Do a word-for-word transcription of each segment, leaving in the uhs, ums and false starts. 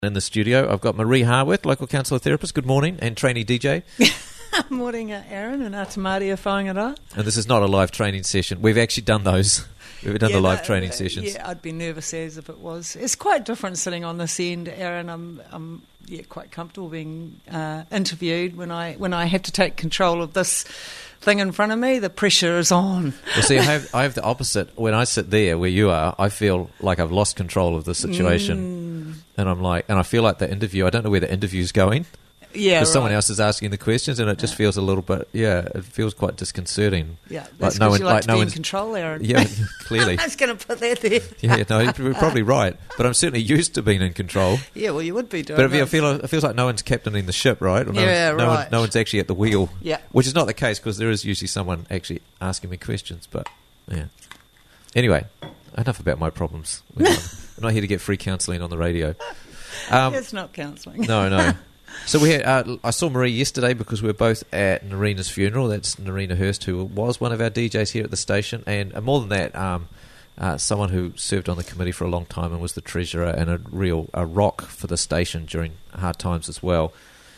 In the studio, I've got Marie Harworth, local counsellor therapist. Good morning, and trainee D J. Morning, uh, Aaron, and Atamaria whangara. And this is not a live training session. We've actually done those. We've done yeah, the live no, training uh, sessions. Yeah, I'd be nervous as if it was. It's quite different sitting on this end, Aaron. I'm, I'm yeah, quite comfortable being uh, interviewed when I when I have to take control of this thing in front of me. The pressure is on. Well, see, I have I have the opposite. When I sit there where you are, I feel like I've lost control of the situation, mm. and I'm like, and I feel like the interview. I don't know where the interview's going. Yeah, because right. someone else is asking the questions, and it just yeah. feels a little bit. Yeah, it feels quite disconcerting. Yeah, that's like no one, you like, like to no be one's in control, Aaron. Yeah, clearly. I was going to put that there. Yeah, no, you're probably right. But I'm certainly used to being in control. Yeah, well, you would be doing. But if that. you feel, it feels like no one's captaining the ship, right? Or no yeah, one's, no right. One, no one's actually at the wheel. Yeah, which is not the case because there is usually someone actually asking me questions. But yeah. Anyway, enough about my problems. We're not, we're not here to get free counselling on the radio. Um, it's not counselling. No, no. So we had, uh, I saw Marie yesterday because we were both at Narina's funeral. That's Narina Hurst, who was one of our D Js here at the station. And uh, more than that, um, uh, someone who served on the committee for a long time and was the treasurer and a real a rock for the station during hard times as well.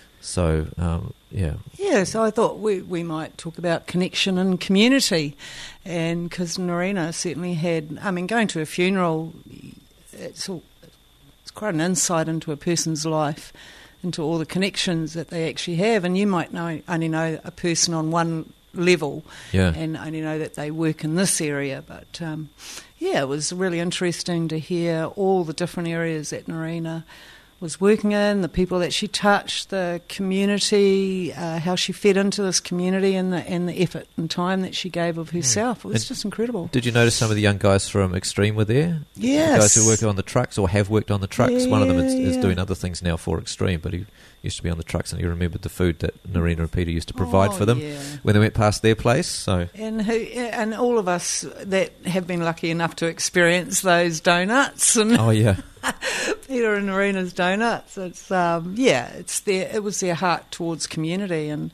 So, um, yeah. Yeah, so I thought we, we might talk about connection and community. And because Narina certainly had, I mean, going to a funeral, it's, all, it's quite an insight into a person's life, into all the connections that they actually have, and you might know only know a person on one level, yeah. and only know that they work in this area. But um, yeah, it was really interesting to hear all the different areas that Narina was working in, the people that she touched, the community, uh, how she fed into this community, and the and the effort and time that she gave of herself. Mm. It was and just incredible. Did you notice some of the young guys from Extreme were there? Yes. The guys who work on the trucks or have worked on the trucks. Yeah, One of them is, is yeah. doing other things now for Extreme, but he used to be on the trucks, and he remembered the food that Narina and Peter used to provide oh, for them yeah. when they went past their place. So and who, and all of us that have been lucky enough to experience those donuts and oh yeah. Peter and Narina's donuts. It's um, yeah, it's their it was their heart towards community and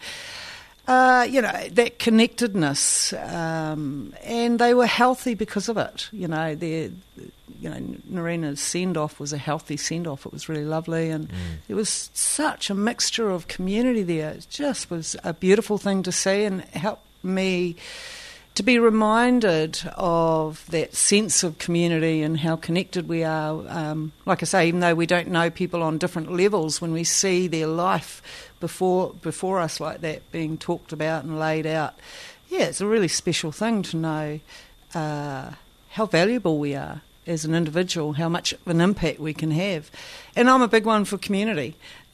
uh, you know, that connectedness, um, and they were healthy because of it. You know, their you know Narina's send off was a healthy send off. It was really lovely, and mm. there was such a mixture of community there. It just was a beautiful thing to see, and helped me to be reminded of that sense of community and how connected we are. Um, like I say, even though we don't know people on different levels, when we see their life before before us like that being talked about and laid out, yeah, it's a really special thing to know uh, how valuable we are as an individual, how much of an impact we can have. And I'm a big one for community.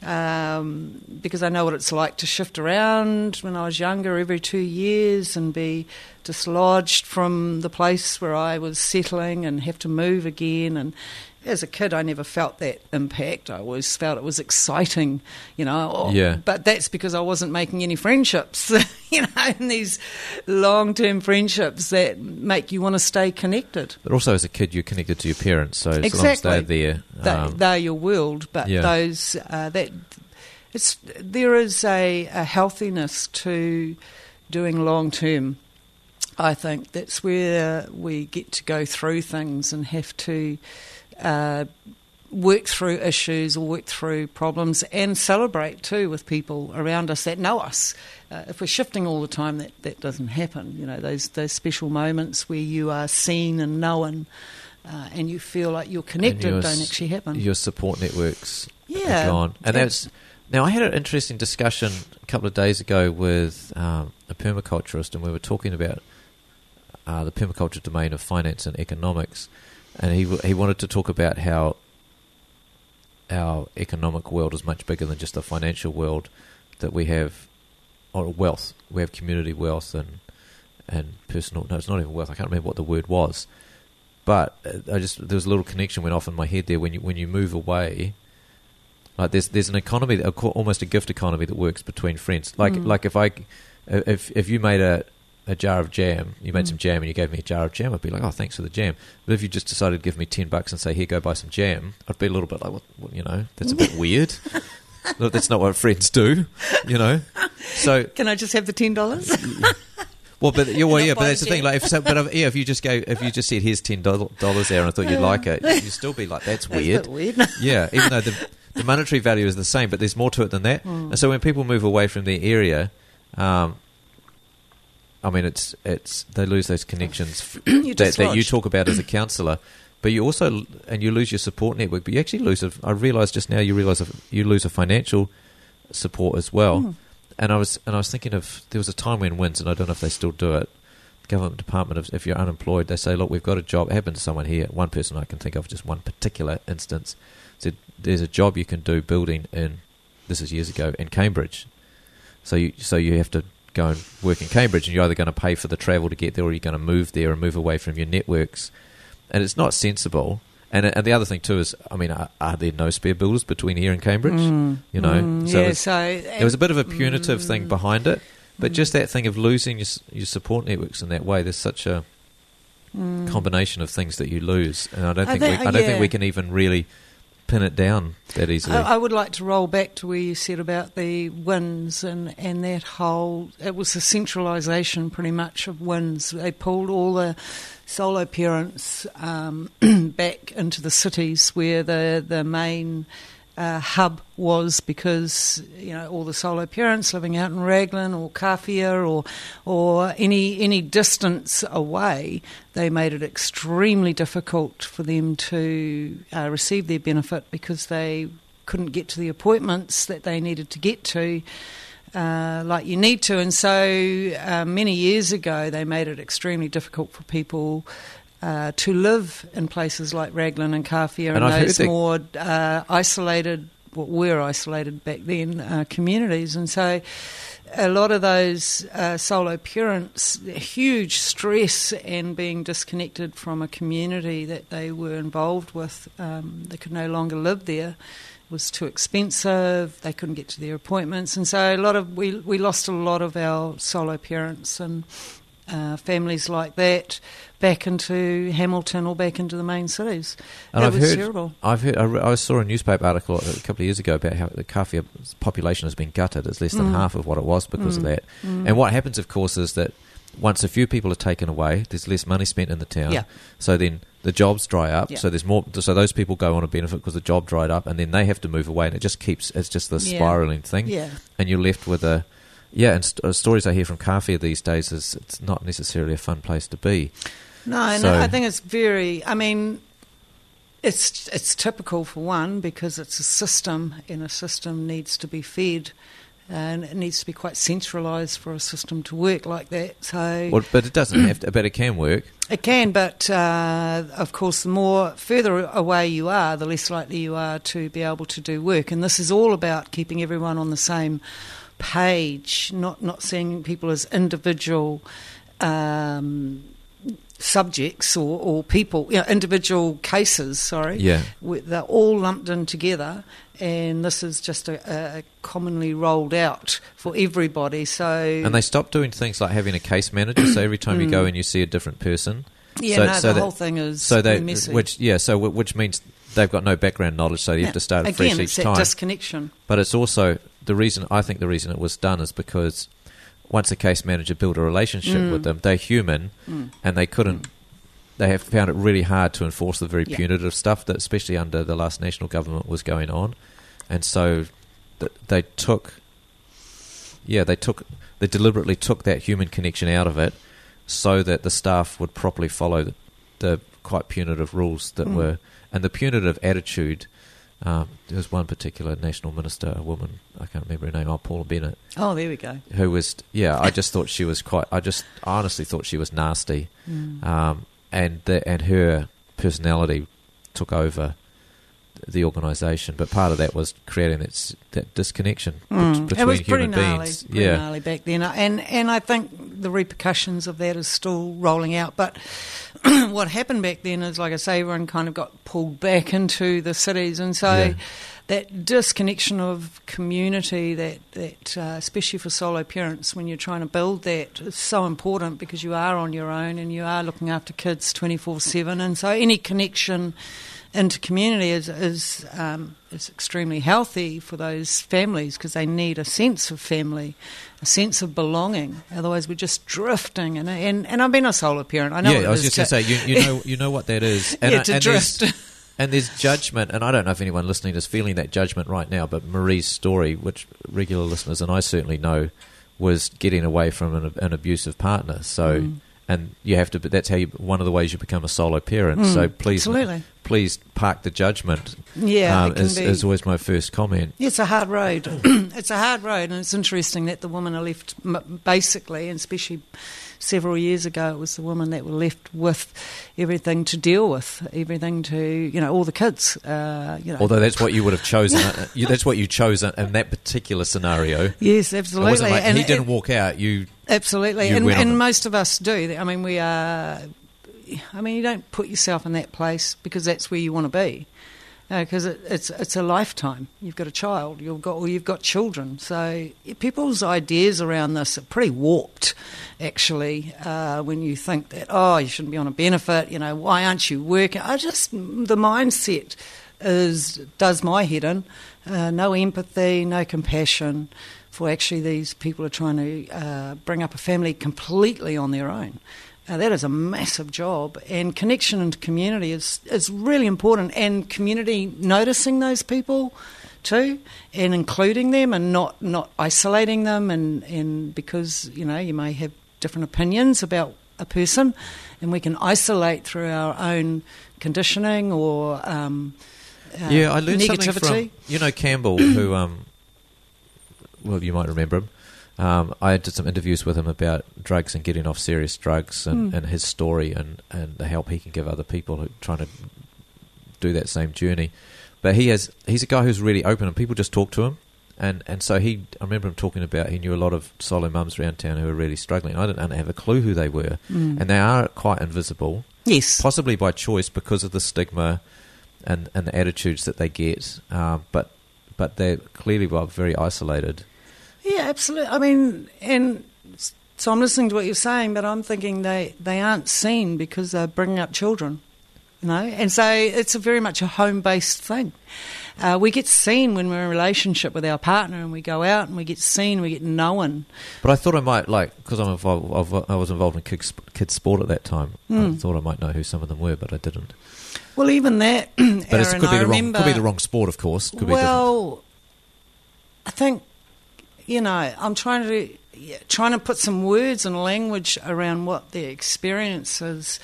Um, because I know what it's like to shift around when I was younger every two years and be dislodged from the place where I was settling and have to move again. And as a kid, I never felt that impact. I always felt it was exciting, you know. Or, yeah. But that's because I wasn't making any friendships, you know, and these long-term friendships that make you want to stay connected. But also as a kid, you're connected to your parents, so exactly. as long as they're there. They, um, they're your world, but yeah. those uh, that it's there is a, a healthiness to doing long-term. I think that's where we get to go through things and have to Uh, work through issues or work through problems and celebrate too with people around us that know us. Uh, if we're shifting all the time, that, that doesn't happen. You know, those those special moments where you are seen and known uh, and you feel like you're connected your, don't actually happen. Your support networks yeah. are gone. And that's, now I had an interesting discussion a couple of days ago with um, a permaculturist, and we were talking about uh, the permaculture domain of finance and economics. And he he wanted to talk about how our economic world is much bigger than just the financial world, that we have or wealth. We have community wealth and and personal... No, it's not even wealth. I can't remember what the word was. But I just there was a little connection went off in my head there when you when you move away. Like there's there's an economy, that, almost a gift economy that works between friends. Like mm. like if I if if you made a a jar of jam, you made mm. some jam and you gave me a jar of jam, I'd be like, oh, thanks for the jam. But if you just decided to give me ten bucks and say, here, go buy some jam, I'd be a little bit like, what, what you know, that's a bit weird. No, that's not what friends do, you know. So can I just have the ten dollars? Well, but yeah, well, yeah, but that's the thing. Like, if so, but if, yeah, if you just gave, if you just said, here's ten dollars there, and I thought you'd like it, you'd still be like, that's weird. That's a bit weird. Yeah, even though the the monetary value is the same, but there's more to it than that. Mm. And so when people move away from their area, um, I mean, it's it's they lose those connections that, that you talk about as a counsellor, but you also and you lose your support network. But you actually lose. A, I realised just now you realise you lose a financial support as well. Mm. And I was and I was thinking of there was a time when WINZ, and I don't know if they still do it. Government department of if you're unemployed, they say, look, we've got a job. It happened to someone here. One person I can think of, just one particular instance, said there's a job you can do building in. This is years ago in Cambridge. So you so you have to go and work in Cambridge, and you're either going to pay for the travel to get there, or you're going to move there and move away from your networks, and it's not sensible. And and the other thing too is, I mean, are, are there no spare builders between here and Cambridge? Mm, you know, mm, so, yeah, it's, so it was a bit of a punitive mm, thing behind it, but mm. just that thing of losing your your support networks in that way, there's such a mm. combination of things that you lose, and I don't think, I think we, I don't yeah. think we can even really pin it down that easily. I, I would like to roll back to where you said about the WINZ and, and that whole, it was a centralisation pretty much of WINZ. They pulled all the solo parents um, back into the cities where the, the main uh, hub was, because you know all the solo parents living out in Raglan or Kawhia or or any any distance away, they made it extremely difficult for them to uh, receive their benefit because they couldn't get to the appointments that they needed to get to uh, like you need to. And so uh, many years ago they made it extremely difficult for people Uh, to live in places like Raglan and Kawhia and, and those more uh, isolated, what were isolated back then, uh, communities. And so a lot of those uh, solo parents, huge stress and being disconnected from a community that they were involved with. Um, they could no longer live there. It was too expensive. They couldn't get to their appointments. And so a lot of we we lost a lot of our solo parents and Uh, families like that back into Hamilton or back into the main cities. And it I've was heard, terrible. I've heard. I, re- I saw a newspaper article a couple of years ago about how the Kawhia population has been gutted. It's less than mm. half of what it was because mm. of that. Mm. And what happens, of course, is that once a few people are taken away, there's less money spent in the town. Yeah. So then the jobs dry up. Yeah. So there's more. So those people go on a benefit because the job dried up, and then they have to move away, and it just keeps. It's just this yeah. spiraling thing. Yeah. And you're left with a. Yeah, and st- uh, stories I hear from Kawhia these days is it's not necessarily a fun place to be. No, and so, I think it's very, I mean, it's it's typical for one because it's a system, and a system needs to be fed, and it needs to be quite centralised for a system to work like that. So, well, but it doesn't have to, but it can work. It can, but uh, of course, the more further away you are, the less likely you are to be able to do work. And this is all about keeping everyone on the same page, not not seeing people as individual um, subjects or, or people, you know, individual cases, sorry. Yeah. They're all lumped in together, and this is just a, a commonly rolled out for everybody. So And they stopped doing things like having a case manager, so every time you go in you see a different person. Yeah, so, no, so the that, whole thing is so they, messy. Which, yeah, so w- which means they've got no background knowledge, so you yeah. have to start Again, fresh it's each that time. disconnection. But it's also the reason, I think the reason it was done is because once a case manager built a relationship Mm. with them, they're human, Mm. and they couldn't, Mm. they have found it really hard to enforce the very Yeah. punitive stuff that, especially under the last national government, was going on. And so th- they took, yeah, they took, they deliberately took that human connection out of it so that the staff would properly follow the, the quite punitive rules that Mm. were, and the punitive attitude. Um, there was one particular national minister, a woman, I can't remember her name, oh, Paula Bennett. Oh, there we go. Who was, yeah, I just thought she was quite, I just I honestly thought she was nasty. Mm. Um, and the, and her personality took over the organisation. But part of that was creating that, that disconnection Mm. bet- between it was pretty human gnarly, beings. pretty Yeah. gnarly back then, and and I think the repercussions of that is still rolling out. But what happened back then is, like I say, everyone kind of got pulled back into the cities, and so Yeah. that disconnection of community, that that uh, especially for solo parents, when you're trying to build that, is so important because you are on your own and you are looking after kids twenty-four seven, and so any connection into community is is, um, is extremely healthy for those families because they need a sense of family, a sense of belonging. Otherwise, we're just drifting. And and, and I've been a solo parent. I know. Yeah, what I was it is just going to say, you, you know, you know what that is. And yeah, I, to and drift. there's, And there's judgment, and I don't know if anyone listening is feeling that judgment right now, but Marie's story, which regular listeners and I certainly know, was getting away from an, an abusive partner. So, mm. and you have to. That's how you. One of the ways you become a solo parent. Mm, so please, absolutely. please park the judgment. Yeah, um, it can is, be. is always my first comment. It's a hard road. It's a hard road, and it's interesting that the women are left basically, and especially several years ago, it was the women that were left with everything to deal with, everything to, you know, all the kids. Uh, you know. Although that's what you would have chosen. you, that's what you chose in that particular scenario. Yes, absolutely. It wasn't like and he didn't it, walk out. You absolutely, you and, went and most of us do. I mean, we are. I mean, you don't put yourself in that place because that's where you want to be. Because uh, it, it's it's a lifetime. You've got a child. You've got or you've got children. So people's ideas around this are pretty warped, actually. Uh, when you think that oh, you shouldn't be on a benefit. You know, why aren't you working? I just the mindset is does my head in. Uh, no empathy, no compassion for actually these people are trying to uh, bring up a family completely on their own. Uh, that is a massive job, and connection into community is, is really important, and community noticing those people too and including them and not, not isolating them and, and because, you know, you may have different opinions about a person and we can isolate through our own conditioning or um, uh, yeah, I learned negativity. Something from, you know, Campbell, who, um, well, you might remember him. Um, I did some interviews with him about drugs and getting off serious drugs and, mm. and his story and, and the help he can give other people who are trying to do that same journey. But he has he's a guy who's really open and people just talk to him. And, and so he, I remember him talking about he knew a lot of solo mums around town who were really struggling. I didn't have a clue who they were. Mm. And they are quite invisible. Yes. Possibly by choice because of the stigma and, and the attitudes that they get. Uh, but but they're clearly very isolated. Yeah, absolutely. I mean, and so I'm listening to what you're saying, but I'm thinking they, they aren't seen because they're bringing up children, you know, and so it's a very much a home-based thing. Uh, we get seen when we're in a relationship with our partner and we go out and we get seen, we get known. But I thought I might, like, because I'm involved, I was involved in kids, kids sport at that time, mm. I thought I might know who some of them were, but I didn't. Well, even that, but Aaron, it could be, I the remember, wrong, could be the wrong sport, of course. Could well, be I think... You know, I'm trying to yeah, trying to put some words and language around what the experience is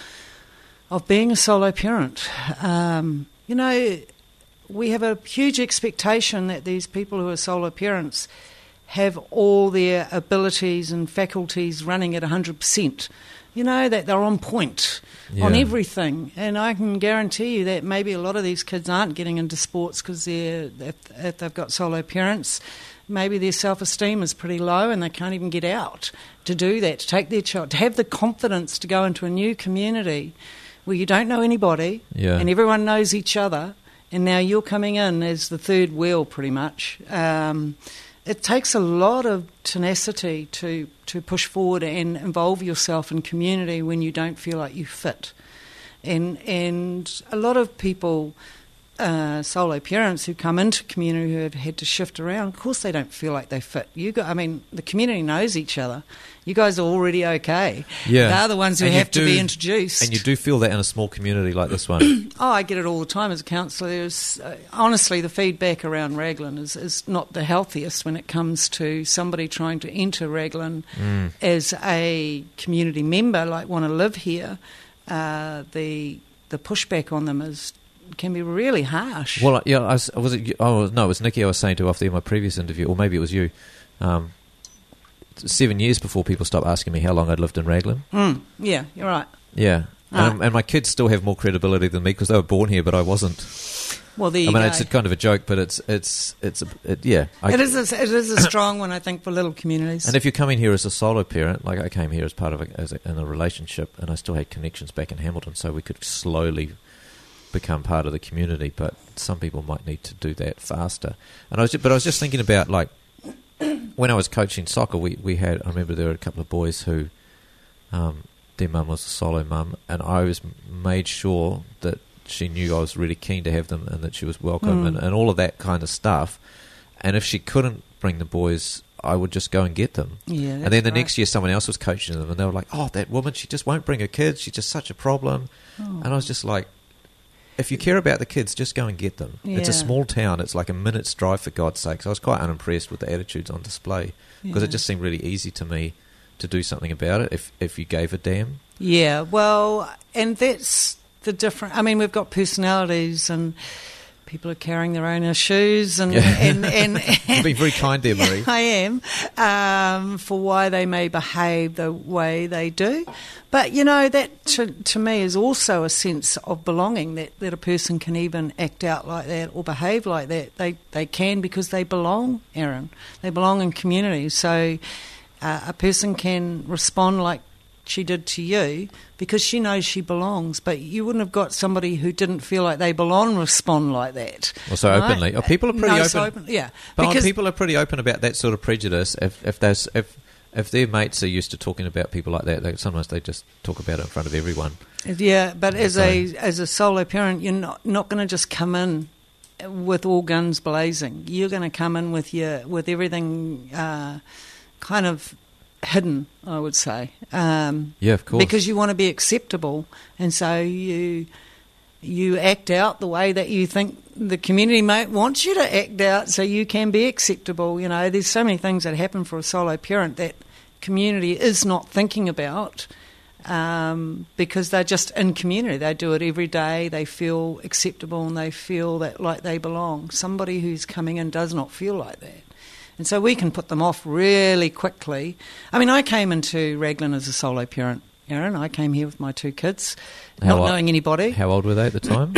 of being a solo parent. Um, you know, we have a huge expectation that these people who are solo parents have all their abilities and faculties running at one hundred percent. You know, that they're on point yeah. on everything. And I can guarantee you that maybe a lot of these kids aren't getting into sports because they're, if, if they've got solo parents. Maybe their self-esteem is pretty low and they can't even get out to do that, to take their child, to have the confidence to go into a new community where you don't know anybody yeah. and everyone knows each other, and now you're coming in as the third wheel pretty much. Um, it takes a lot of tenacity to, to push forward and involve yourself in community when you don't feel like you fit. And, and a lot of people... Uh, solo parents who come into community who have had to shift around, of course they don't feel like they fit. You got, I mean, the community knows each other. You guys are already okay. Yeah. They're the ones who and have do, to be introduced. And you do feel that in a small community like this one. Oh, I get it all the time as a counsellor. Uh, honestly, the feedback around Raglan is, is not the healthiest when it comes to somebody trying to enter Raglan mm. as a community member, like want to live here. Uh, the the pushback on them is can be really harsh. Well, yeah, I was, was it? Oh no, it was Nikki I was saying to after my previous interview, or maybe it was you. Um, seven years before people stopped asking me how long I'd lived in Raglan. Mm, yeah, you're right. Yeah, ah. and, and my kids still have more credibility than me because they were born here, but I wasn't. Well, there you I mean, go. it's a kind of a joke, but it's it's it's a, it, yeah. I, it is a, it is a strong one, I think, for little communities. And if you're coming here as a solo parent, like I came here as part of a, as a, in a relationship, and I still had connections back in Hamilton, so we could slowly become part of the community, but some people might need to do that faster. And I was, just, but I was just thinking about, like, when I was coaching soccer, we, we had, I remember there were a couple of boys who, um, their mum was a solo mum, and I was made sure that she knew I was really keen to have them and that she was welcome mm. and, and all of that kind of stuff. And if she couldn't bring the boys, I would just go and get them. Yeah, and then the right. next year someone else was coaching them, and they were like, oh, that woman, she just won't bring her kids, she's just such a problem. Oh. And I was just like, if you care about the kids, just go and get them. Yeah. It's a small town. It's like a minute's drive, for God's sake. So I was quite unimpressed with the attitudes on display because Yeah. it just seemed really easy to me to do something about it if, if you gave a damn. Yeah, well, and that's the different. I mean, we've got personalities, and people are carrying their own issues, and Yeah. and, and, and You've been very kind there, Marie. I am um, for why they may behave the way they do. But you know, that to, to me is also a sense of belonging. That, that a person can even act out like that or behave like that. They they can because they belong, Aaron. They belong in community. So uh, a person can respond like she did to you because she knows she belongs, but you wouldn't have got somebody who didn't feel like they belong respond like that. Well, so right? openly. Oh, people are pretty no, open. So open. Yeah, But because people are pretty open about that sort of prejudice. If if there's if if their mates are used to talking about people like that, they, sometimes they just talk about it in front of everyone. yeah, but as So- a as a solo parent, you're not not going to just come in with all guns blazing. You're going to come in with your with everything uh, kind of hidden, I would say. Um, Yeah, of course. Because you want to be acceptable, and so you you act out the way that you think the community might want you to act out, so you can be acceptable. You know, there's so many things that happen for a solo parent that community is not thinking about um, because they're just in community. They do it every day. They feel acceptable and they feel that like they belong. Somebody who's coming in does not feel like that. And so we can put them off really quickly. I mean, I came into Raglan as a solo parent, Aaron. I came here with my two kids, How not o- knowing anybody. How old were they at the time?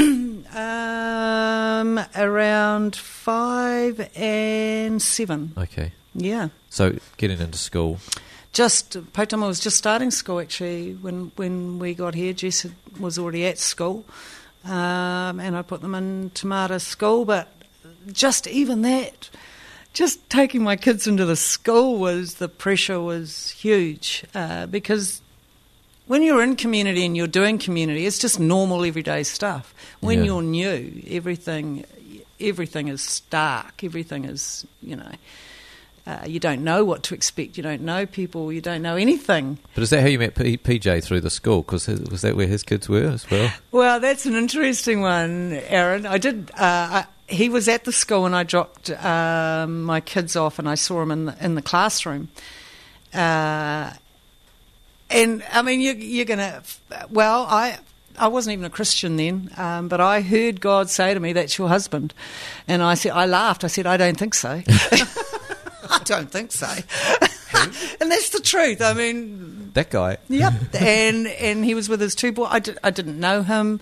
Um, around five and seven. Okay. Yeah. So getting into school. Just, Potama was just starting school, actually, when, when we got here. Jess had- was already at school, um, and I put them in Tamata school, but just even that... Just taking my kids into the school was, the pressure was huge uh, because when you're in community and you're doing community, it's just normal everyday stuff. When Yeah. you're new, everything everything is stark, everything is, you know, uh, you don't know what to expect, you don't know people, you don't know anything. But is that how you met P- PJ through the school? Because was that where his kids were as well? Well, that's an interesting one, Aaron. I did... Uh, I, He was at the school and I dropped um, my kids off and I saw him in the, in the classroom. Uh, and, I mean, you, you're going to... Well, I I wasn't even a Christian then, um, but I heard God say to me, that's your husband. And I said, I laughed. I said, I don't think so. I don't think so. And that's the truth. I mean... That guy. Yep, and and he was with his two boys. I, did, I didn't know him.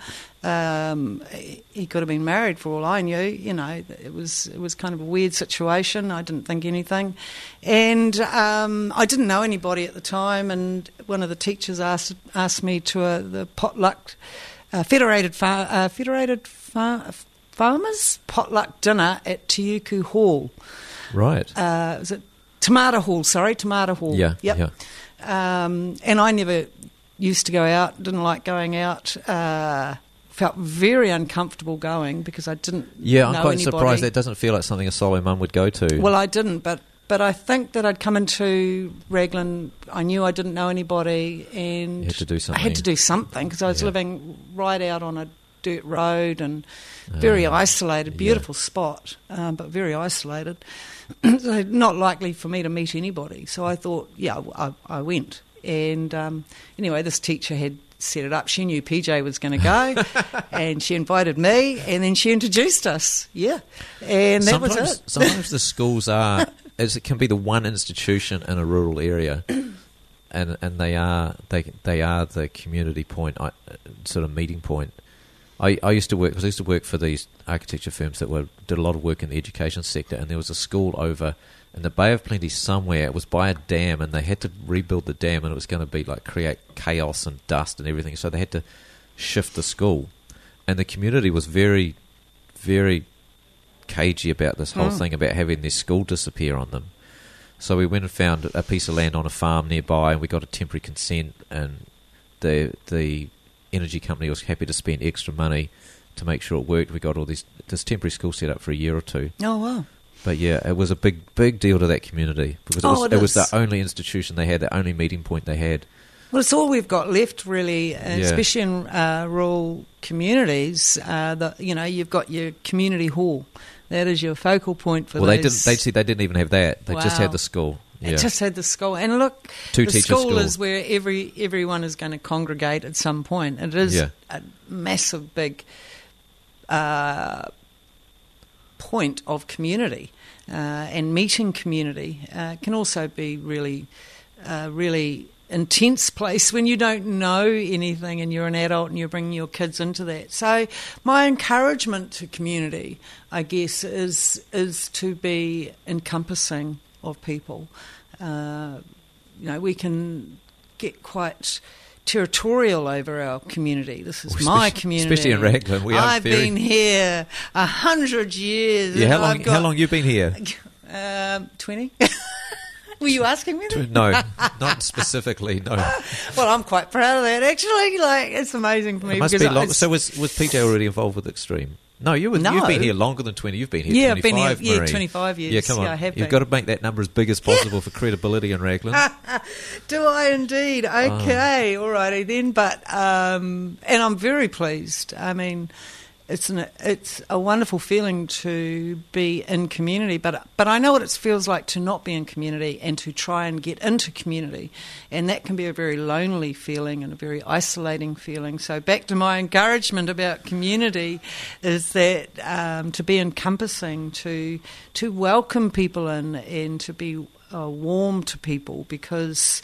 Um, he, he could have been married for all I knew. You know, it was it was kind of a weird situation. I didn't think anything, and um, I didn't know anybody at the time. And one of the teachers asked asked me to uh, the potluck uh, federated far, uh, federated far, farmers potluck dinner at Tiuku Hall. Right. Uh, was it Tamata Hall? Sorry, Tamata Hall. Yeah, Yep. yeah. Um, and I never used to go out, didn't like going out, uh, felt very uncomfortable going because I didn't Yeah, I'm know quite anybody. surprised that doesn't feel like something a solo mum would go to. Well, I didn't, but, but I think that I'd come into Raglan, I knew I didn't know anybody, and You had to do I had to something. do something because I was Yeah. living right out on a dirt road and very Ah, isolated, yeah. beautiful spot, um, but very isolated. So not likely for me to meet anybody. So I thought, yeah, I, I went. And um, anyway, this teacher had set it up. She knew P J was going to go, and she invited me, and then she introduced us. Yeah, and that sometimes, was it. sometimes the schools are, as it can be the one institution in a rural area, and and they are they they are the community point, I- sort of meeting point. I, I used to work because I used to work for these architecture firms that were did a lot of work in the education sector, and there was a school over in the Bay of Plenty somewhere. It was by a dam, and they had to rebuild the dam, and it was going to be like create chaos and dust and everything. So they had to shift the school, and the community was very, very cagey about this whole Mm. thing about having their school disappear on them. So we went and found a piece of land on a farm nearby, and we got a temporary consent, and the the energy company was happy to spend extra money to make sure it worked. We got all these this temporary school set up for a year or two. Oh, wow. But yeah, it was a big big deal to that community because it Oh, was it it was is. the only institution they had, the only meeting point they had. Well, it's all we've got left, really, uh, Yeah. especially in uh, rural communities. Uh, the, you know, you've got your community hall. That is your focal point for well, they those. didn't. They see they didn't even have that. They just Wow. had the school. They Yeah. just had the school. And look, Two the teacher school school. is where every everyone is going to congregate at some point. It is Yeah. a massive, big uh, point of community. Uh, and meeting community uh, can also be really, uh, really intense place when you don't know anything and you're an adult and you're bringing your kids into that. So my encouragement to community, I guess, is is to be encompassing of people. Uh, you know, we can get quite territorial over our community. This is Well, my especially- community. especially in Raglan. We are I've very- been here a hundred years. Yeah. How and long? I've got, How long you been here? Um, twenty. Were you asking me that? No, not specifically. No. Well, I'm quite proud of that. Actually, like it's amazing for me It must because be long. it's- So was was P J already involved with Extreme? No, you were, No. you've been here longer than twenty. You've been here Yeah, I've been twenty-five, here- yeah, Marie. twenty-five years. Yeah, come on. Yeah, I have You've been. got to make that number as big as possible for credibility in Raglan. Do I indeed? Okay, all righty then. But um, and I'm very pleased. I mean, it's an it's a wonderful feeling to be in community. But but I know what it feels like to not be in community and to try and get into community, and that can be a very lonely feeling and a very isolating feeling. So back to my encouragement about community is that um, to be encompassing, to to welcome people in, and to be uh, warm to people because.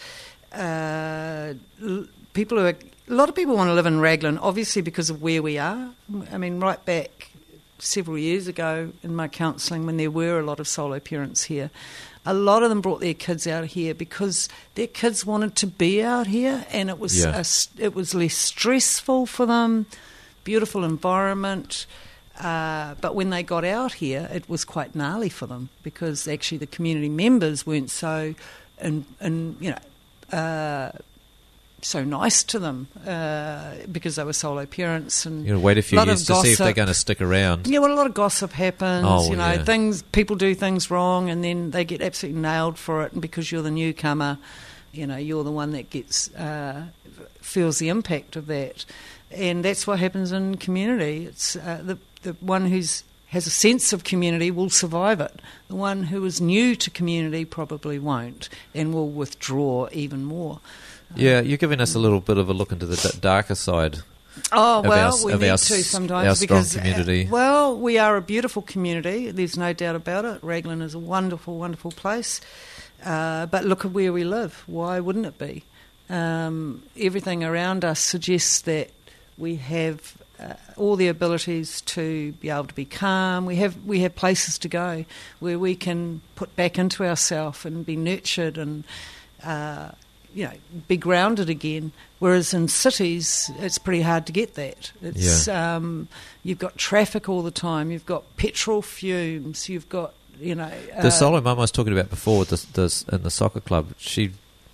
Uh, l- people who are, a lot of people want to live in Raglan, obviously because of where we are. I mean, right back several years ago in my counselling, when there were a lot of solo parents here, a lot of them brought their kids out here because their kids wanted to be out here, and it was Yeah. a s it was less stressful for them. Beautiful environment. Uh, but when they got out here, it was quite gnarly for them because actually the community members weren't so, and and you know. Uh, so nice to them uh, because they were solo parents and You know, wait a few lot years of to see if they're gossip. going to stick around. Yeah, well, a lot of gossip happens. Oh, you know, yeah. things people do things wrong, and then they get absolutely nailed for it. And because you're the newcomer, you know, you're the one that gets uh, feels the impact of that. And that's what happens in community. It's uh, the the one who's has a sense of community will survive it. The one who is new to community probably won't and will withdraw even more. Yeah, you're giving us a little bit of a look into the d- darker side. Oh, Of well, our- we of need our to s- sometimes our strong because, uh, community. well, we are a beautiful community. There's no doubt about it. Raglan is a wonderful, wonderful place. Uh, but look at where we live. Why wouldn't it be? Um, everything around us suggests that we have uh, all the abilities to be able to be calm. We have we have places to go where we can put back into ourselves and be nurtured and uh, you know be grounded again. Whereas in cities, it's pretty hard to get that. It's um, you've got traffic all the time. You've got petrol fumes. You've got you know The uh, solo mum I was talking about before this, this, in the soccer club, she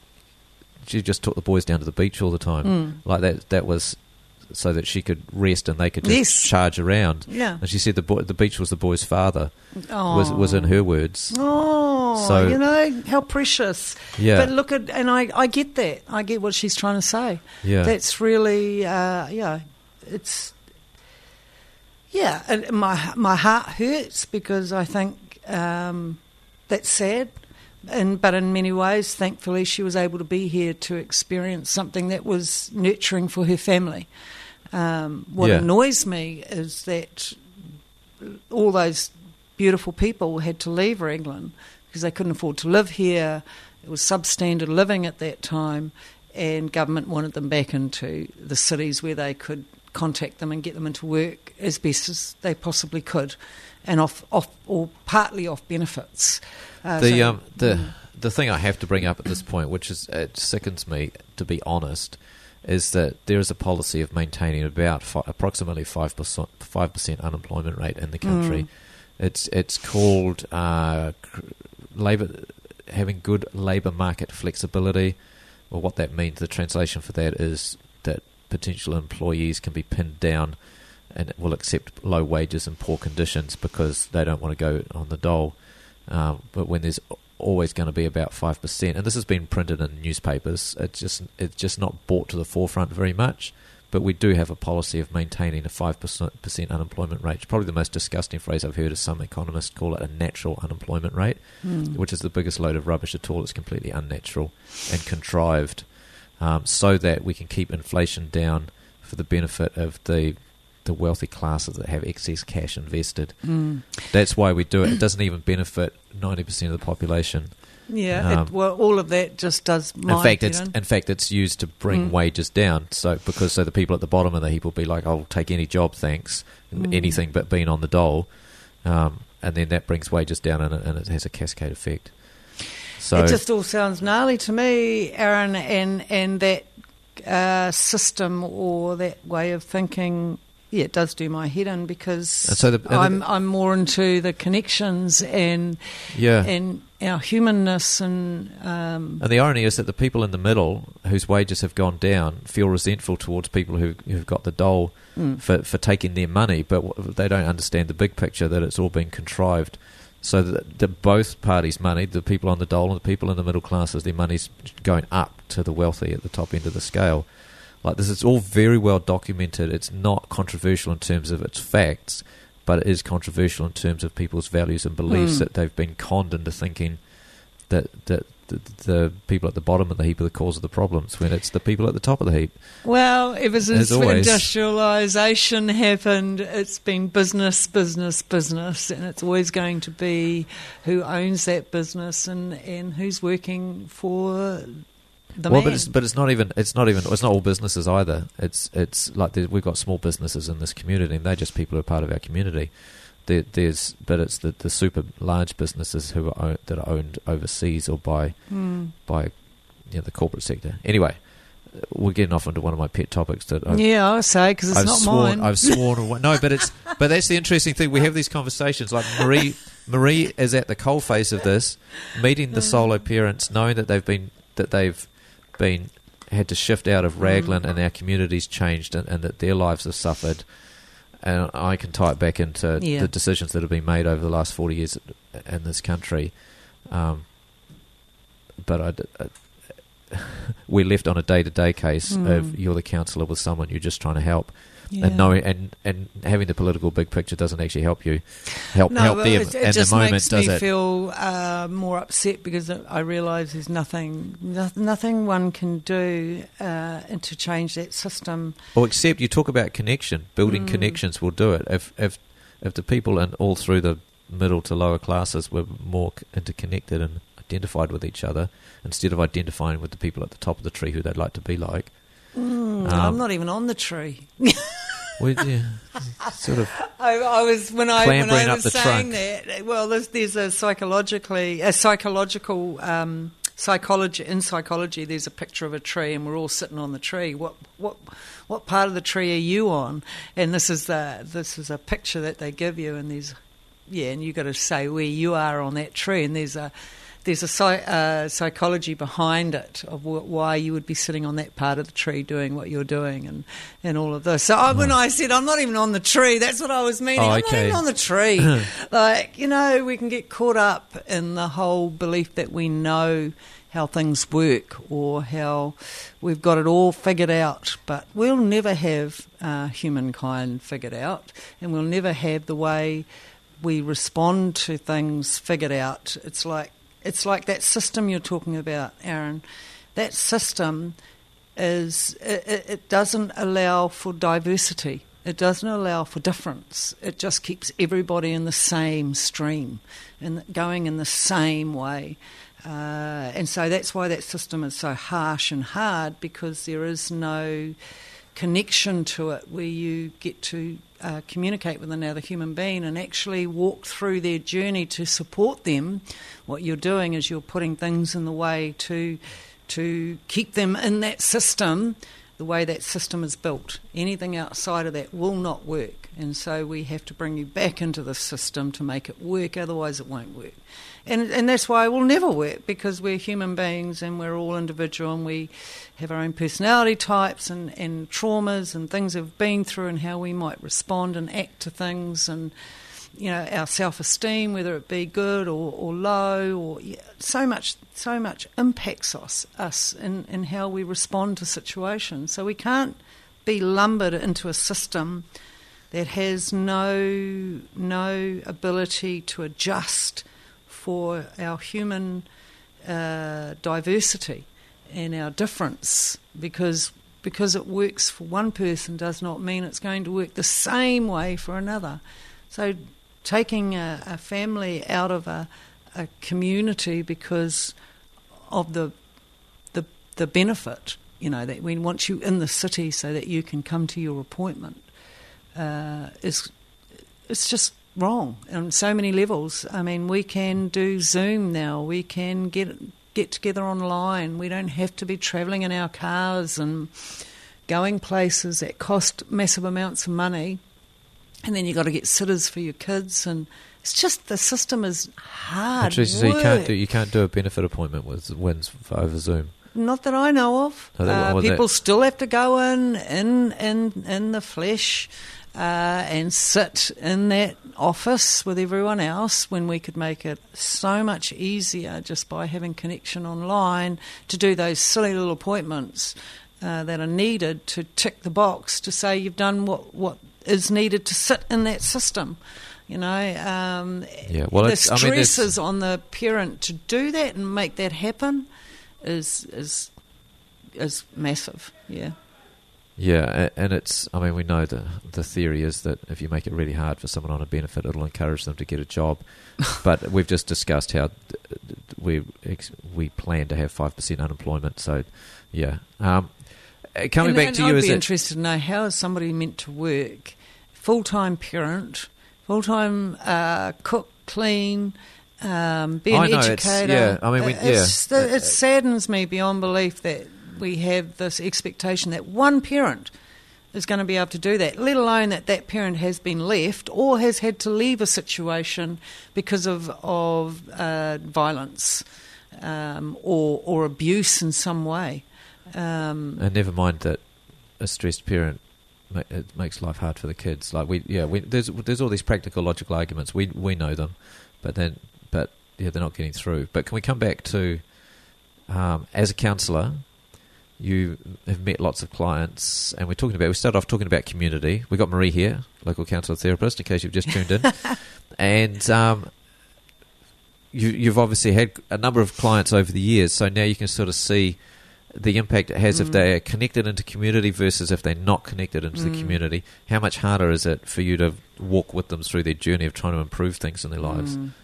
she just took the boys down to the beach all the time. Mm. Like that that was so that she could rest and they could just Yes. charge around. Yeah. And she said the boy, the beach was the boy's father, Oh. was was in her words. Oh, So- you know, how precious. Yeah. But look at, and I, I get that. I get what she's trying to say. Yeah. That's really, uh, yeah, it's, yeah, and my my heart hurts because I think um, that's sad. And, but in many ways, thankfully, she was able to be here to experience something that was nurturing for her family. Um, what Yeah. annoys me is that all those beautiful people had to leave Raglan because they couldn't afford to live here. It was substandard living at that time, and government wanted them back into the cities where they could contact them and get them into work as best as they possibly could, and off, off or partly off benefits. Uh, The so- um the the thing I have to bring up at this point, which is it sickens me to be honest, is that there is a policy of maintaining about fi- approximately five percent five percent unemployment rate in the country. Mm. It's it's called uh, labor having good labour market flexibility. Well, what that means, the translation for that is that potential employees can be pinned down and will accept low wages and poor conditions because they don't want to go on the dole. Um, but when there's always going to be about five percent. And this has been printed in newspapers. It's just it's just not brought to the forefront very much. But we do have a policy of maintaining a five percent unemployment rate. Probably the most disgusting phrase I've heard is some economists call it a natural unemployment rate, mm. which is the biggest load of rubbish at all. It's completely unnatural and contrived um, so that we can keep inflation down for the benefit of the the wealthy classes that have excess cash invested. Mm. That's why we do it. It doesn't even benefit ninety percent of the population. Yeah, um, it, well, all of that just does. In fact, it's in fact it's used to bring mm. wages down. So because so the people at the bottom of the heap will be like, "I'll take any job, thanks, mm. anything but being on the dole," um, and then that brings wages down, and it, and it has a cascade effect. So it just all sounds gnarly to me, Aaron, and and that uh, system or that way of thinking. Yeah, it does do my head in because and so the, and I'm the, I'm more into the connections and yeah. and our humanness and um, and the irony is that the people in the middle whose wages have gone down feel resentful towards people who who've got the dole mm. for for taking their money, but they don't understand the big picture that it's all been contrived so that, that both parties' money, the people on the dole and the people in the middle classes, their money's going up to the wealthy at the top end of the scale. Like this, it's all very well documented. It's not controversial in terms of its facts, but it is controversial in terms of people's values and beliefs mm. that they've been conned into thinking that, that the, the people at the bottom of the heap are the cause of the problems when it's the people at the top of the heap. Well, ever since industrialisation happened, it's been business, business, business, and it's always going to be who owns that business and, and who's working for the well, man. but it's but it's not even it's not even it's not all businesses either. It's it's like we've got small businesses in this community, and they're just people who are part of our community. There, there's but it's the, the super large businesses who are owned, that are owned overseas or by mm. by you know, the corporate sector. Anyway, we're getting off into one of my pet topics that I've, yeah, I'll say because it's I've not sworn, mine. I've sworn away. No, but it's but that's the interesting thing. We have these conversations. Like Marie Marie is at the coalface of this, meeting the solo parents, knowing that they've been that they've been had to shift out of Raglan mm. and our community's changed and, and that their lives have suffered, and I can tie it back into yeah. the decisions that have been made over the last forty years in this country. Um, but I, I, we're left on a day-to-day case mm. of you're the counsellor with someone you're just trying to help. Yeah. And knowing and, and having the political big picture doesn't actually help you help no, help them. It, it and just the moment makes does me it. feel uh, more upset because I realise there's nothing no, nothing one can do uh, to change that system. Well, except you talk about connection, building mm. connections will do it. If if if the people and all through the middle to lower classes were more interconnected and identified with each other instead of identifying with the people at the top of the tree who they'd like to be like. Mm, um, I'm not even on the tree. Well, yeah, sort of. I, I was when I when I was saying trunk. that. Well, there's, there's a psychologically a psychological um, psychology in psychology. There's a picture of a tree, and we're all sitting on the tree. What what what part of the tree are you on? And this is the this is a picture that they give you, and there's yeah, and you got to say where you are on that tree, and there's a. There's a psy- uh, psychology behind it of w- why you would be sitting on that part of the tree doing what you're doing and, and all of this. So I, when I said I'm not even on the tree, that's what I was meaning. Oh, I'm okay. not even on the tree. Like, you know, we can get caught up in the whole belief that we know how things work or how we've got it all figured out, but we'll never have uh, humankind figured out, and we'll never have the way we respond to things figured out. It's like It's like that system you're talking about, Aaron. That system is it, it doesn't allow for diversity. It doesn't allow for difference. It just keeps everybody in the same stream and going in the same way. Uh, and so that's why that system is so harsh and hard, because there is no connection to it where you get to uh, communicate with another human being and actually walk through their journey to support them. What you're doing is you're putting things in the way to to keep them in that system, the way that system is built. Anything outside of that will not work, and so we have to bring you back into the system to make it work, otherwise it won't work. And and that's why it will never work, because we're human beings and we're all individual and we have our own personality types and, and traumas and things we've been through and how we might respond and act to things. And you know, our self-esteem, whether it be good or, or low, or yeah, so much, so much impacts us, us in, in how we respond to situations. So we can't be lumbered into a system that has no no ability to adjust for our human uh, diversity and our difference, because because it works for one person does not mean it's going to work the same way for another. So taking a, a family out of a, a community because of the the the benefit, you know, that we want you in the city so that you can come to your appointment, uh, is it's just wrong on so many levels. I mean, we can do Zoom now. We can get get together online. We don't have to be travelling in our cars and going places that cost massive amounts of money. And then you've got to get sitters for your kids, and it's just the system is hard Interesting. work. So you can't do you can't do a benefit appointment with wins over Zoom. Not that I know of. No, that- uh, well, people that- still have to go in in in, in the flesh uh, and sit in that office with everyone else, when we could make it so much easier just by having connection online to do those silly little appointments uh, that are needed to tick the box to say you've done what what is needed to sit in that system. You know, um, Yeah, well, the it's- I mean, it's- stresses on the parent to do that and make that happen is is is massive. Yeah. Yeah, a- and it's, I mean, we know the the theory is that if you make it really hard for someone on a benefit, it'll encourage them to get a job. But we've just discussed how th- we ex- we plan to have five percent unemployment. So, yeah. Um, uh, coming and, back and to you, I'd is be it, interested to know, how is somebody meant to work? Full-time parent, full-time uh, cook, clean, um, be an I know, it's- educator. yeah, I mean, we- It's- yeah. It saddens me beyond belief that we have this expectation that one parent is going to be able to do that, let alone that that parent has been left or has had to leave a situation because of, of uh, violence um, or, or abuse in some way. Um, and never mind that a stressed parent ma- it makes life hard for the kids. Like we, yeah, we, there's there's all these practical, logical arguments. We we know them, but then, but yeah, they're not getting through. But can we come back to, um, as a counsellor, you have met lots of clients, and we're talking about. We started off talking about community. We got Marie here, local counsellor therapist, in case you've just tuned in, and um, you, you've obviously had a number of clients over the years. So now you can sort of see the impact it has Mm. if they are connected into community versus if they're not connected into Mm. the community. How much harder is it for you to walk with them through their journey of trying to improve things in their lives? Mm.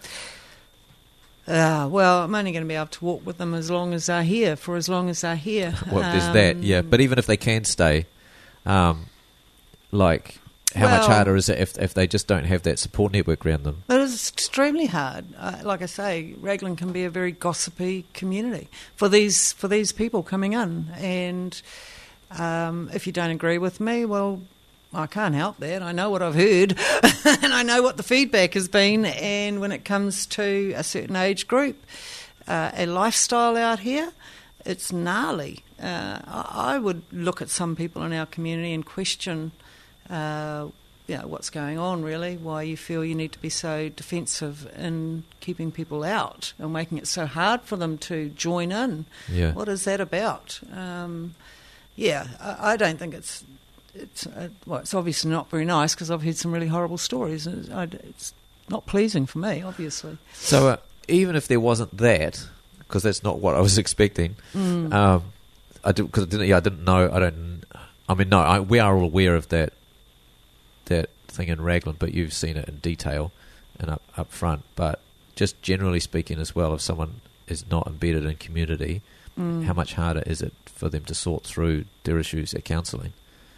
Uh, well, I'm only going to be able to walk with them as long as they're here, for as long as they're here. Well, there's that, Um, yeah. But even if they can stay, um, like, how much Well- harder is it if if they just don't have that support network around them? But it's extremely hard. Uh, like I say, Raglan can be a very gossipy community for these for these people coming in. And um, if you don't agree with me, well, I can't help that. I know what I've heard, and I know what the feedback has been. And when it comes to a certain age group, uh, a lifestyle out here, it's gnarly. Uh, I I would look at some people in our community and question, uh, you know, what's going on really, why you feel you need to be so defensive in keeping people out and making it so hard for them to join in. Yeah. What is that about? Um, yeah, I, I don't think it's, it's uh, well, it's obviously not very nice, because I've heard some really horrible stories. And it's, I, it's not pleasing for me, obviously. So uh, even if there wasn't that, because that's not what I was expecting, Mm. um, I did, because I didn't. Yeah, I didn't know. I don't. I mean, no. I, we are all aware of that. That thing in Raglan, but you've seen it in detail and up up front. But just generally speaking, as well, if someone is not embedded in community, Mm. how much harder is it for them to sort through their issues at counselling?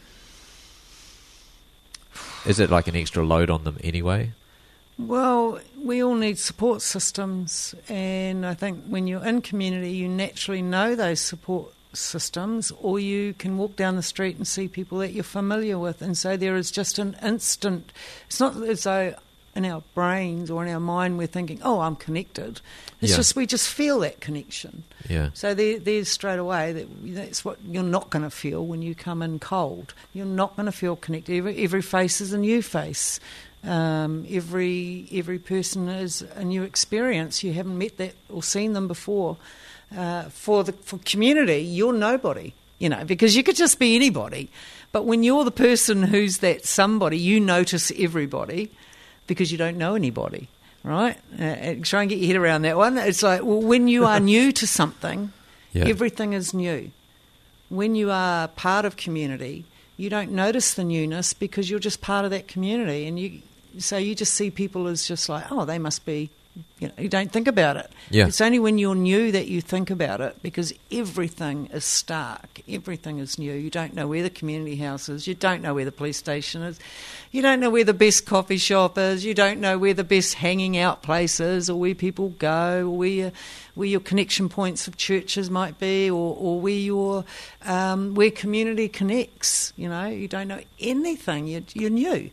Is it like an extra load on them anyway? Well, we all need support systems, and I think when you're in community, you naturally know those support systems, or you can walk down the street and see people that you're familiar with, and so there is just an instant. It's not as though in our brains or in our mind we're thinking, "Oh, I'm connected." It's Yeah. just we just feel that connection. Yeah. So there, there's straight away that that's what you're not going to feel when you come in cold. You're not going to feel connected. Every, every face is a new face. Um, every every person is a new experience. You haven't met that or seen them before. Uh, for the for community, you're nobody, you know, because you could just be anybody. But when you're the person who's that somebody, you notice everybody because you don't know anybody, right? Uh, try and get your head around that one. It's like, well, when you are new to something, yeah. everything is new. When you are part of community, you don't notice the newness because you're just part of that community, and you so you just see people as just like, oh, they must be. You know, you don't think about it. Yeah. It's only when you're new that you think about it, because everything is stark. Everything is new. You don't know where the community house is. You don't know where the police station is. You don't know where the best coffee shop is. You don't know where the best hanging out place is, or where people go, or where your, where your connection points of churches might be, or, or where your um, where community connects. You know, you don't know anything. You're, you're new,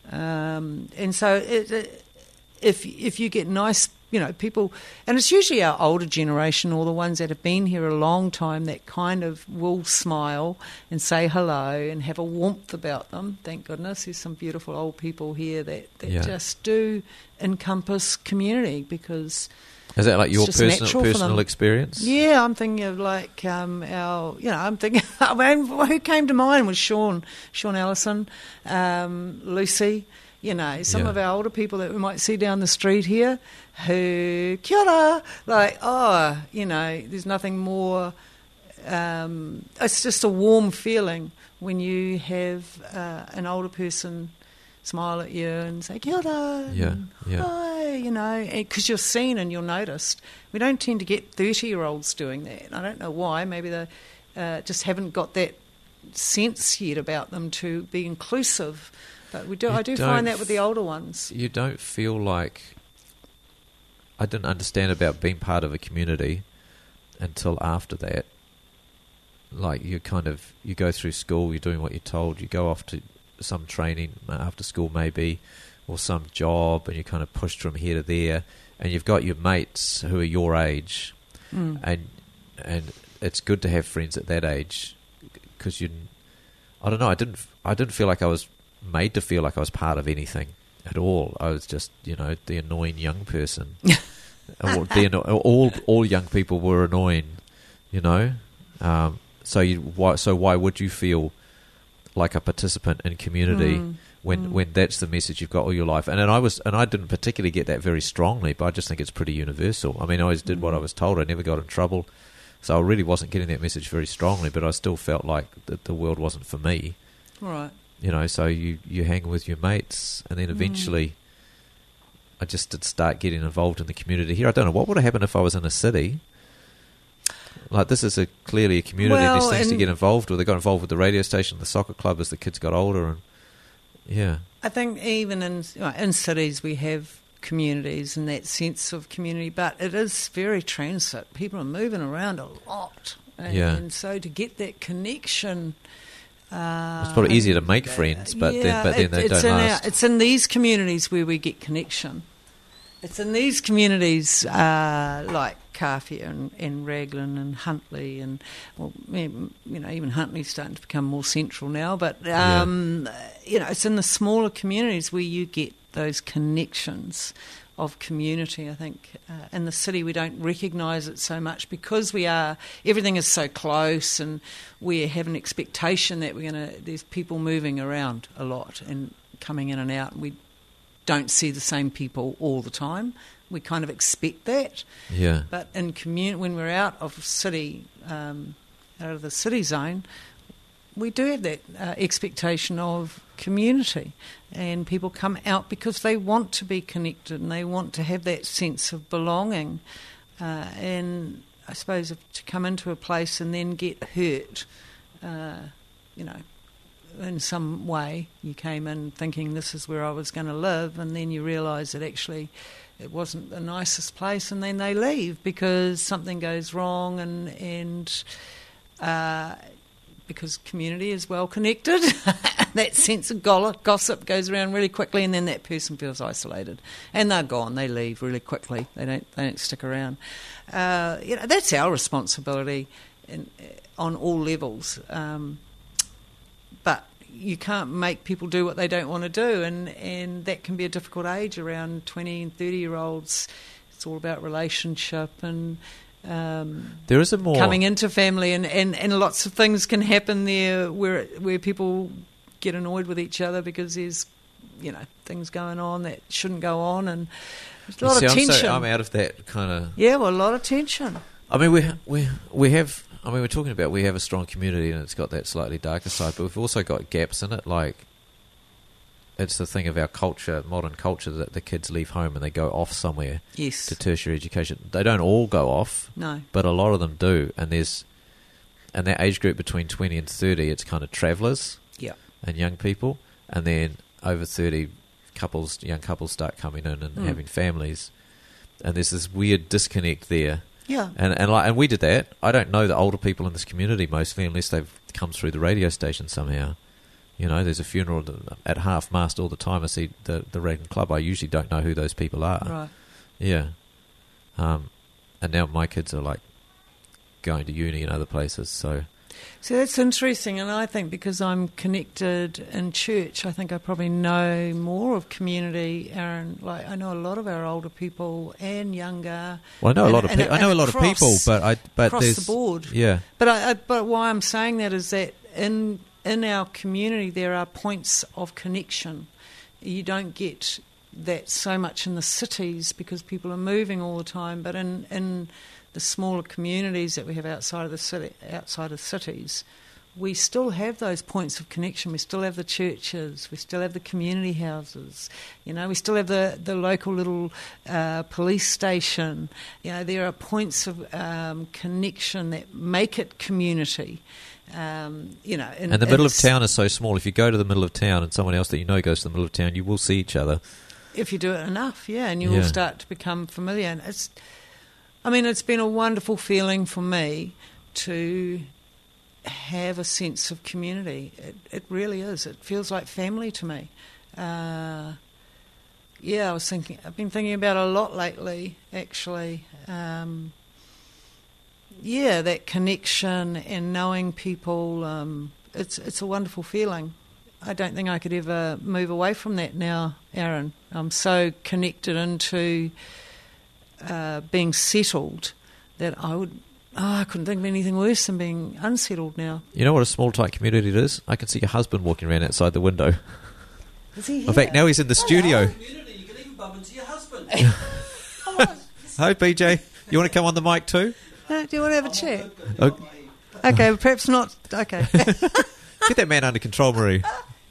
um, and so it. it If if you get nice, you know, people, and it's usually our older generation or the ones that have been here a long time that kind of will smile and say hello and have a warmth about them. Thank goodness there's some beautiful old people here that, that yeah. just do encompass community, because is that like your just personal personal experience? Yeah, I'm thinking of like um, our, you know, I'm thinking, I mean, who came to mind was Sean, Sean Ellison, um, Lucy. You know, some yeah. of our older people that we might see down the street here who, kia ora, like, oh, you know, there's nothing more, um, it's just a warm feeling when you have uh, an older person smile at you and say, kia ora, yeah, yeah. hi, you know, because you're seen and you're noticed. We don't tend to get thirty-year-olds doing that. I don't know why. Maybe they uh, just haven't got that sense yet about them to be inclusive. But we do. You I do find that with the older ones. You don't feel like... I didn't understand about being part of a community until after that. Like, you kind of... You go through school, you're doing what you're told, you go off to some training after school maybe, or some job, and you're kind of pushed from here to there, and you've got your mates who are your age, mm. and and it's good to have friends at that age, because you... I don't know, I didn't I didn't feel like I was... made to feel like I was part of anything at all. I was just, you know, the annoying young person. all, the anno- all all young people were annoying, you know. Um, so you why so why would you feel like a participant in community mm, when mm. when that's the message you've got all your life? And and I was and I didn't particularly get that very strongly, but I just think it's pretty universal. I mean, I always did mm. what I was told. I never got in trouble, so I really wasn't getting that message very strongly. But I still felt like that the world wasn't for me. Right. You know, so you, you hang with your mates, and then eventually mm. I just did start getting involved in the community here. I don't know, what would have happened if I was in a city? Like, this is a clearly a community, well, there's things to get involved with. They got involved with the radio station, the soccer club as the kids got older, and yeah. I think even in, in cities we have communities and that sense of community, but it is very transit. People are moving around a lot. And, yeah. and so to get that connection... Uh, it's probably easier to make friends, but yeah, then but then it, they it's don't in last. Our, it's in these communities where we get connection. It's in these communities uh, like Kāwhia and, and Raglan and Huntly, and well, you know, even Huntly's starting to become more central now. But um, yeah. you know, it's in the smaller communities where you get those connections of community. I think uh, in the city we don't recognise it so much because we are everything is so close, and we have an expectation that we're going to. There's people moving around a lot and coming in and out. And we don't see the same people all the time. We kind of expect that. Yeah. But in commun- when we're out of city, um, out of the city zone, we do have that uh, expectation of community, and people come out because they want to be connected and they want to have that sense of belonging. Uh, and I suppose if, to come into a place and then get hurt, uh, you know, in some way you came in thinking this is where I was going to live, and then you realise that actually it wasn't the nicest place, and then they leave because something goes wrong, and and uh, because community is well connected, that sense of gossip goes around really quickly, and then that person feels isolated, and they're gone. They leave really quickly. They don't. They don't stick around. Uh, you know, that's our responsibility in, on all levels. Um, but you can't make people do what they don't want to do, and, and that can be a difficult age around twenty and thirty year olds. It's all about relationship and um, there is a more coming into family, and, and, and lots of things can happen there where where people get annoyed with each other because there's, you know, things going on that shouldn't go on, and there's a lot See, of I'm, tension. so, I'm out of that kind of. Yeah, well, a lot of tension. I mean, we we we have. I mean, we're talking about we have a strong community and it's got that slightly darker side, but we've also got gaps in it. Like, it's the thing of our culture, modern culture, that the kids leave home and they go off somewhere Yes. to tertiary education. They don't all go off, No. but a lot of them do. And there's, and that age group between twenty and thirty, it's kind of travellers Yeah. and young people. And then over thirty, couples, young couples start coming in and Mm. having families. And there's this weird disconnect there. Yeah. And and like and we did that. I don't know the older people in this community mostly, unless they've come through the radio station somehow. You know, there's a funeral at half mast all the time. I see the the Reagan Club. I usually don't know who those people are. Right. Yeah. Um, and now my kids are like going to uni and other places. So So that's interesting, and I think because I'm connected in church, I think I probably know more of community, Aaron. Like, I know a lot of our older people and younger. well, I know and, a lot of and, pe- I know and a lot of across- people, but I but across there's the board. yeah. But I, I, but why I'm saying that is that in in our community there are points of connection. You don't get that so much in the cities because people are moving all the time. But in, in the smaller communities that we have outside of the city, outside of cities, we still have those points of connection. We still have the churches. We still have the community houses. You know, we still have the, the local little uh, police station. You know, there are points of um, connection that make it community. Um, you know, And the middle of town is so small. If you go to the middle of town and someone else that you know goes to the middle of town, you will see each other. If you do it enough, yeah, and you Yeah. will start to become familiar. And it's, I mean, it's been a wonderful feeling for me to have a sense of community. It, it really is. It feels like family to me. Uh, yeah, I was thinking. I've been thinking about it a lot lately, actually. Um, yeah, that connection and knowing people. Um, it's it's a wonderful feeling. I don't think I could ever move away from that now, Aaron. I'm so connected into uh, being settled that I would. Oh, I couldn't think of anything worse than being unsettled now. You know what a small tight community it is? I can see your husband walking around outside the window. Is he here? In fact, now he's in the studio. Community, you can even bump into your husband. Hi, B J. You want to come on the mic too? Uh, do you want to have a chat? Okay. Okay, perhaps not. Okay. Get that man under control, Marie.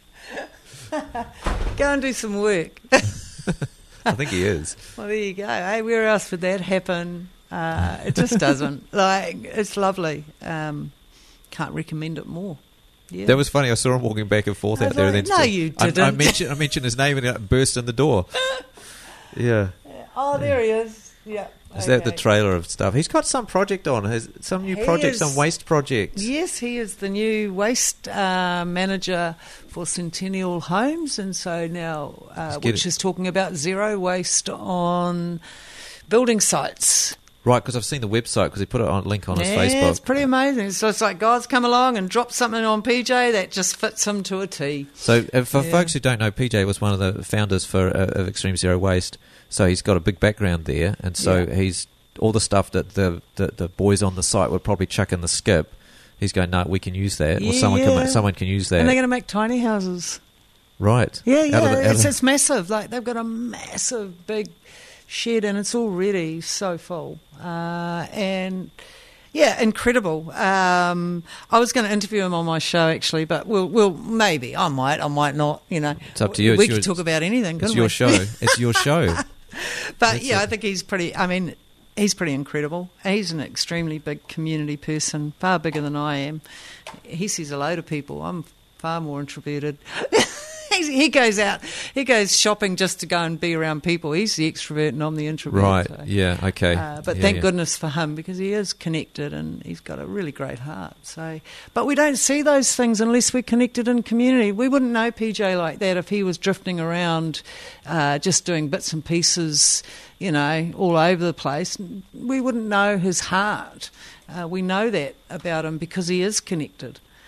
Go and do some work. I think he is. Well, there you go. Hey, where else would that happen? Uh, it just doesn't. Like, it's lovely. Um, can't recommend it more. Yeah. That was funny. I saw him walking back and forth I out there. thought- And then no, you I, I didn't. mentioned I mentioned his name and he burst in the door. Yeah. Oh, there he is. Yeah. Is that the Okay. trailer of stuff? He's got some project on. Has some new He project, is- some waste project. Yes, he is the new waste uh, manager for Centennial Homes, and so now, uh, Let's get which it. is talking about zero waste on building sites. Right, because I've seen the website because he put it on link on his Yeah, Facebook. it's pretty amazing. So it's like God's come along and dropped something on P J that just fits him to a T. So, uh, for Yeah. folks who don't know, P J was one of the founders for uh, of Extreme Zero Waste. So he's got a big background there, and so Yeah. he's all the stuff that the, the the boys on the site would probably chuck in the skip. He's going, no, we can use that, or Yeah, someone can yeah. ma- someone can use And they're that. going to make tiny houses. Right? Yeah, Out yeah, of the- out it's, of- it's massive. Like, they've got a massive, big shed, and it's already so full. Uh, and yeah, incredible. Um, I was going to interview him on my show actually, but we'll, we'll maybe I might, I might not. You know, It's up to you. We It's could your- talk about anything. It's couldn't your we? show. It's your show. But That's yeah, it. I think he's pretty. I mean, he's pretty incredible. He's an extremely big community person, far bigger than I am. He sees a load of people. I'm far more introverted. He's- he goes out, he goes shopping just to go and be around people. He's the extrovert and I'm the introvert. Right? so. Yeah. Okay. Uh, but Yeah, thank yeah. goodness for him because he is connected and he's got a really great heart. So, but we don't see those things unless we're connected in community. We wouldn't know P J like that if he was drifting around, uh, just doing bits and pieces, you know, all over the place. We wouldn't know his heart. Uh, we know that about him because he is connected.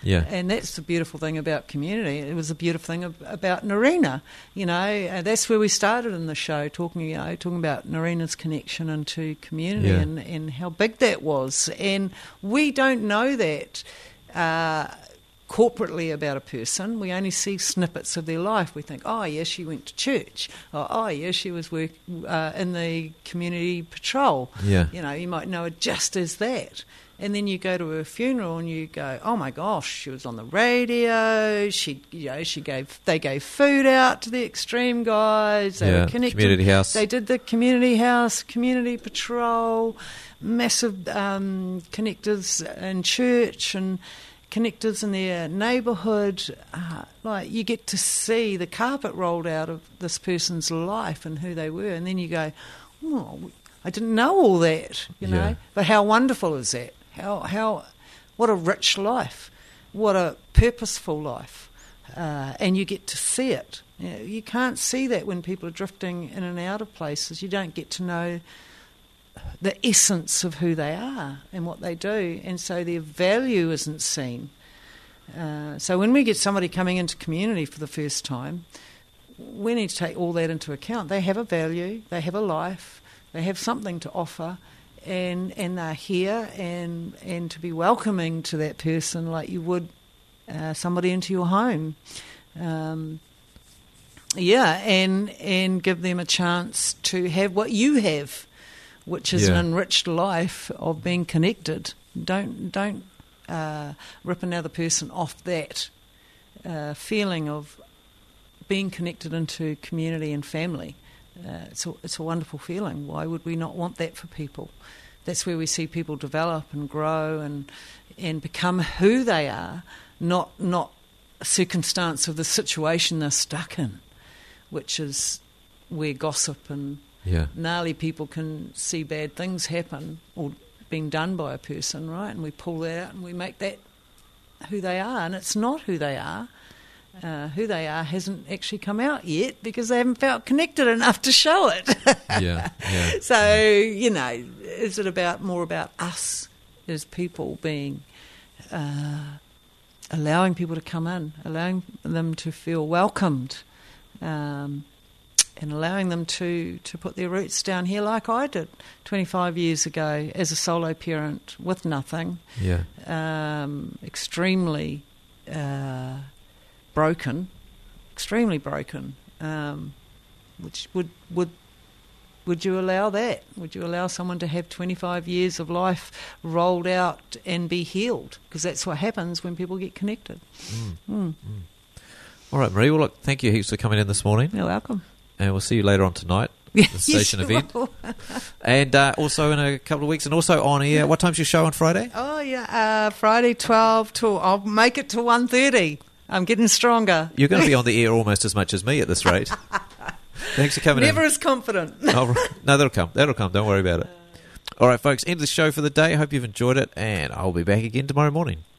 Yeah. And that's the beautiful thing about community. It was a beautiful thing ab- about Narina. You know, uh, that's where we started in the show, talking, you know, talking about Narina's connection into community Yeah. and, and how big that was. And we don't know that uh, corporately about a person. We only see snippets of their life. We think, oh, yeah, she went to church. Or, oh, yeah, she was work, uh, in the community patrol. Yeah. You know, you might know it just as that. And then you go to her funeral and you go, oh my gosh, she was on the radio. She, you know, she gave. They gave food out to the extreme guys. They Yeah, were connected. community house. They did the community house, community patrol, massive um, connectors in church and connectors in their neighbourhood. Uh, like you get to see the carpet rolled out of this person's life and who they were, and then you go, oh, I didn't know all that, you know. Yeah. But how wonderful is that? How how what a rich life, what a purposeful life, uh, and you get to see it. You know, you can't see that when people are drifting in and out of places. You don't get to know the essence of who they are and what they do, and so their value isn't seen. Uh, so when we get somebody coming into community for the first time, we need to take all that into account. They have a value, they have a life, they have something to offer, and and they're here, and and to be welcoming to that person like you would uh, somebody into your home. Um, yeah, and and give them a chance to have what you have, which is Yeah. an enriched life of being connected. Don't don't uh, rip another person off that uh, feeling of being connected into community and family. Uh, it's a, it's a wonderful feeling. Why would we not want that for people? That's where we see people develop and grow and and become who they are, not not a circumstance of the situation they're stuck in, which is where gossip and Yeah. gnarly people can see bad things happen or being done by a person, right? And we pull that out and we make that who they are, and it's not who they are. Uh, who they are hasn't actually come out yet because they haven't felt connected enough to show it. Yeah. Yeah. So, you know, is it about more about us as people being, uh, allowing people to come in, allowing them to feel welcomed, um, and allowing them to, to put their roots down here like I did twenty-five years ago as a solo parent with nothing, Yeah. um, extremely uh, broken, extremely broken. Um, which would would would you allow that? Would you allow someone to have twenty-five years of life rolled out and be healed? Because that's what happens when people get connected. Mm. Mm. All right, Marie. Well, look, thank you heaps for coming in this morning, You're welcome. and we'll see you later on tonight. Yes, The station you event. will. And uh, also in a couple of weeks, and also on air. What time's your show on Friday? Oh yeah, uh, Friday twelve to. I'll make it to one thirty. I'm getting stronger. You're going to be on the air almost as much as me at this rate. Thanks for coming Never in. as confident. Oh, right. No, that'll come. That'll come. Don't worry about it. All right, folks, end of the show for the day. I hope you've enjoyed it, and I'll be back again tomorrow morning.